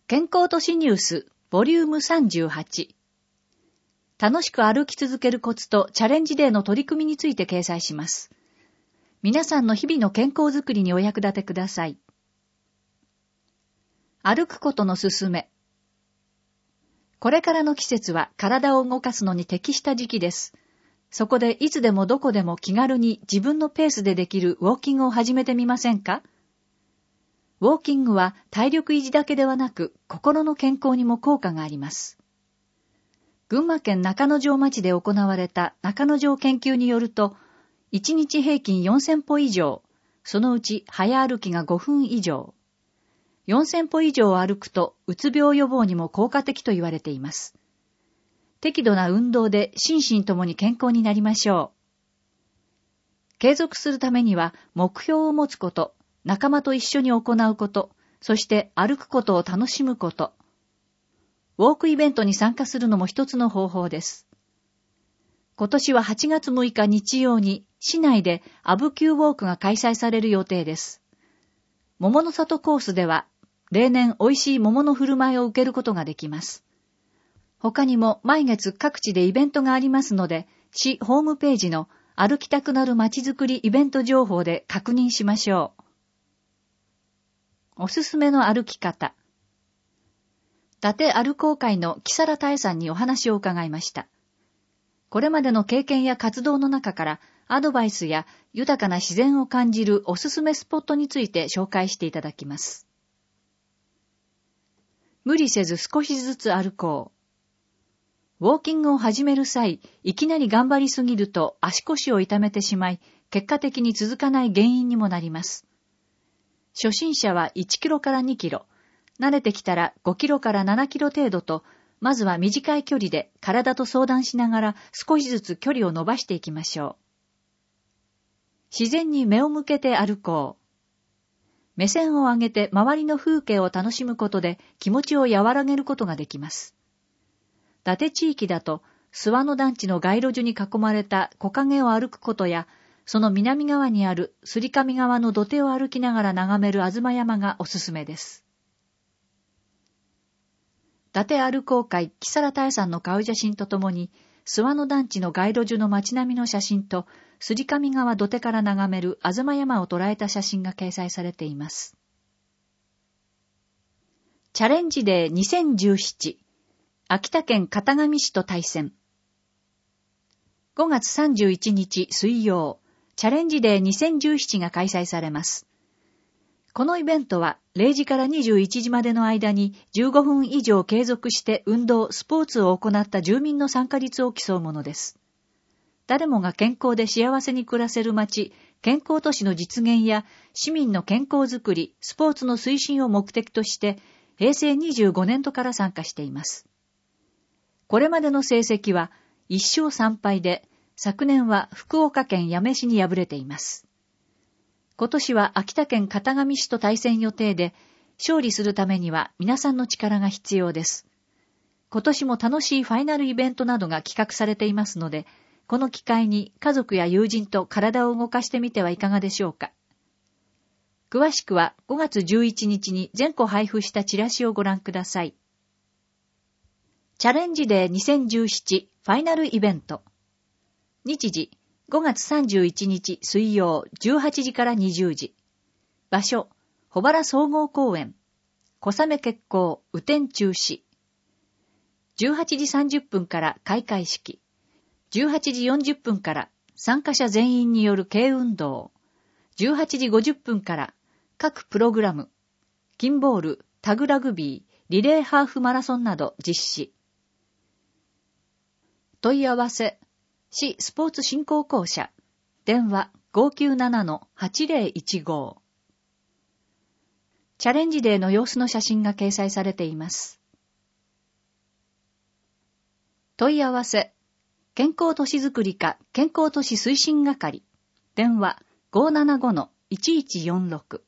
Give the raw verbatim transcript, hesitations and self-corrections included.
健康都市ニュースボリュームさんじゅうはち。楽しく歩き続けるコツとチャレンジデーの取り組みについて掲載します。皆さんの日々の健康づくりにお役立てください。歩くことのすすめ。これからの季節は体を動かすのに適した時期です。そこでいつでもどこでも気軽に自分のペースでできるウォーキングを始めてみませんか？ウォーキングは体力維持だけではなく心の健康にも効果があります。群馬県中之条町で行われた中之条研究によると、いちにち平均よんせんぽ以上、そのうち早歩きがごふん以上。よんせんぽ以上歩くとうつ病予防にも効果的と言われています。適度な運動で心身ともに健康になりましょう。継続するためには目標を持つこと、仲間と一緒に行うこと、そして歩くことを楽しむこと。ウォークイベントに参加するのも一つの方法です。今年ははちがつむいか日曜に市内でアブキューウォークが開催される予定です。桃の里コースでは例年美味しい桃の振る舞いを受けることができます。他にも毎月各地でイベントがありますので、市ホームページの歩きたくなるまちづくりイベント情報で確認しましょう。おすすめの歩き方。伊達歩行会の木更多江さんにお話を伺いました。これまでの経験や活動の中からアドバイスや豊かな自然を感じるおすすめスポットについて紹介していただきます。無理せず少しずつ歩こう。ウォーキングを始める際、いきなり頑張りすぎると足腰を痛めてしまい、結果的に続かない原因にもなります。初心者はいちキロからにキロ、慣れてきたらごキロからななキロ程度と、まずは短い距離で体と相談しながら少しずつ距離を伸ばしていきましょう。自然に目を向けて歩こう。目線を上げて周りの風景を楽しむことで気持ちを和らげることができます。伊達地域だと、諏訪の団地の街路樹に囲まれた木陰を歩くことや、その南側にあるすり上側の土手を歩きながら眺める吾妻山がおすすめです。伊達歩行会木更多江さんの顔写真とともに、諏訪の団地の街路樹の街並みの写真と、すり上側土手から眺める吾妻山を捉えた写真が掲載されています。チャレンジデーにせんじゅうなな、秋田県潟上市と対戦。ごがつさんじゅういちにち水曜、チャレンジデーにせんじゅうななが開催されます。このイベントはれいじからにじゅういちじまでの間にじゅうごふん以上継続して運動、スポーツを行った住民の参加率を競うものです。誰もが健康で幸せに暮らせる街、健康都市の実現や市民の健康づくり、スポーツの推進を目的としてへいせいにじゅうごねんどから参加しています。これまでの成績はいっしょうさんぱいで、昨年は福岡県八女市に敗れています。今年は秋田県潟上市と対戦予定で、勝利するためには皆さんの力が必要です。今年も楽しいファイナルイベントなどが企画されていますので、この機会に家族や友人と体を動かしてみてはいかがでしょうか。詳しくはごがつじゅういちにちに全個配布したチラシをご覧ください。チャレンジデーにせんじゅうななファイナルイベント。日時、ごがつさんじゅういちにち水曜じゅうはちじからにじゅうじ。場所、保原総合公園。小雨決行、雨天中止。じゅうはちじさんじゅっぷんから開会式。じゅうはちじよんじゅっぷんから参加者全員による軽運動。じゅうはちじごじゅっぷんから各プログラム、キンボール、タグラグビー、リレーハーフマラソンなど実施。問い合わせ、市スポーツ振興公社、電話 ごきゅうななのはちぜろいちご。チャレンジデーの様子の写真が掲載されています。問い合わせ、健康都市づくり課健康都市推進係、電話 ごーななごのいちいちよんろく。